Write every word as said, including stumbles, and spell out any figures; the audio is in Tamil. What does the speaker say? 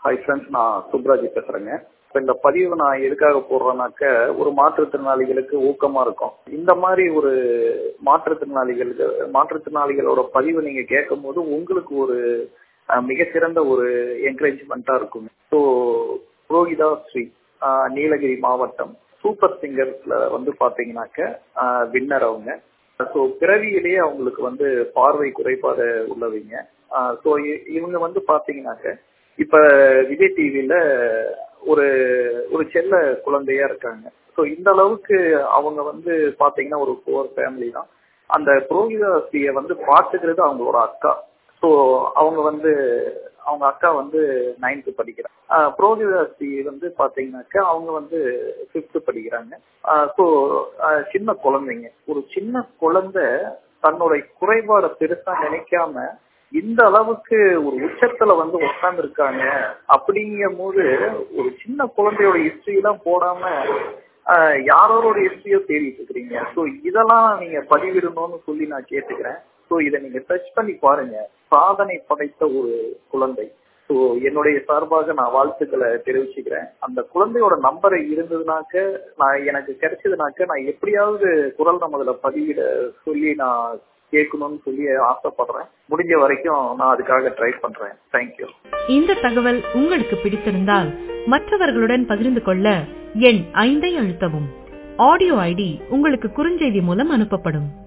ஹாய் ஃப்ரெண்ட்ஸ், நான் சுப்ராஜ் பேசுறேங்க. இப்போ இந்த பதிவு நான் எதுக்காக போடுறேன்னாக்க, ஒரு மாற்றுத்திறனாளிகளுக்கு ஊக்கமா இருக்கும். இந்த மாதிரி ஒரு மாற்றுத்திறனாளிகளுக்கு மாற்றுத்திறனாளிகளோட பதிவு நீங்க கேட்கும் போது உங்களுக்கு ஒரு அஹ், மிகச்சிறந்த ஒரு என்கரேஜ்மெண்டா இருக்கும். ஸோ புரோகிதா ஸ்ரீ அஹ், நீலகிரி மாவட்டம் சூப்பர் சிங்கர்ஸ்ல வந்து பாத்தீங்கன்னாக்க வின்னர் அவங்க. ஸோ பிறவியிலேயே அவங்களுக்கு வந்து பார்வை குறைபாடு உள்ளவங்க. ஸோ இவங்க வந்து பாத்தீங்கன்னாக்க இப்ப விஜய் டிவில ஒரு ஒரு செல்ல குழந்தையா இருக்காங்க. ஸோ இந்த அளவுக்கு அவங்க வந்து பாத்தீங்கன்னா ஒரு புவர் ஃபேமிலி தான். அந்த புரோகிதாஸ்தியை வந்து பாத்துக்கிறது அவங்களோட அக்கா. ஸோ அவங்க வந்து அவங்க அக்கா வந்து நைன்த்து படிக்கிறாங்க. புரோகிதாஸ்தி வந்து பாத்தீங்கன்னாக்கா அவங்க வந்து ஃபிஃப்த் படிக்கிறாங்க. ஸோ சின்ன குழந்தைங்க, ஒரு சின்ன குழந்தை தன்னுடைய குறைபாடை பெருசா நினைக்காம இந்த அளவுக்கு ஒரு உச்சத்துல வந்து உட்கார்ந்து இருக்காங்க. அப்படிங்கும் போது ஒரு சின்ன குழந்தையோட ஹிஸ்டரி எல்லாம் போடாம ஆஹ் யாரோட ஹிஸ்டரியோ தேடிட்டு இருக்கிறீங்க. ஸோ இதெல்லாம் நீங்க பதிவிடணும்னு சொல்லி நான் கேட்டுக்கிறேன். ஸோ இதை நீங்க சர்ச் பண்ணி பாருங்க. சாதனை படைத்த ஒரு குழந்தை. ஸோ என்னுடைய சார்பாக நான் வாழ்த்துக்களை தெரிவிச்சுக்கிறேன். அந்த குழந்தையோட நம்பரை இருந்ததுனாக்க, நான் எனக்கு கிடைச்சதுனாக்க நான் எப்படியாவது குரல் நமதுல பதிவிட சொல்லி நான் கேட்கணும்னு சொல்லி ஆசைப்படுறேன். முடிஞ்ச வரைக்கும் நான் அதுக்காக ட்ரை பண்றேன். தேங்க்யூ. இந்த தகவல் உங்களுக்கு பிடித்திருந்தால் மற்றவர்களுடன் பகிர்ந்து கொள்ள எண் ஐந்தை அழுத்தவும். ஆடியோ ஐடி உங்களுக்கு குறுஞ்செய்தி மூலம் அனுப்பப்படும்.